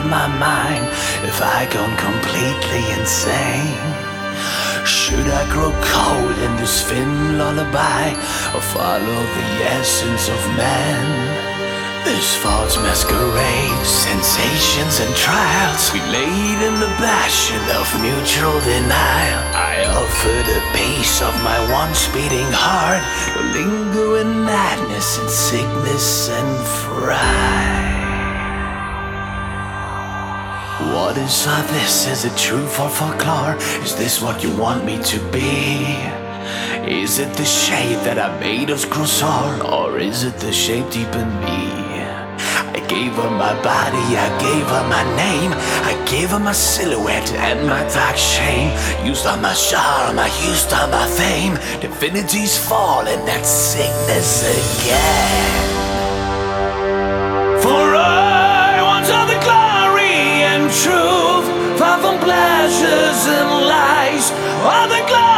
my mind if I gone completely insane? Should I grow cold in this thin lullaby, or follow the essence of man? This false masquerade, sensations and trials, we laid in the passion of mutual denial. I offer the pace of my once beating heart, the lingering madness and sickness and fright. What is all this? Is it truth or folklore? Is this what you want me to be? Is it the shape that I made us grow sore, or is it the shape deep in me? I gave her my body, I gave her my name, I gave her my silhouette and my dark shame. Used all my charm, I used all my fame. Divinity's falling, that's sickness again. For I want all the glory and truth, far from pleasures and lies. All the glory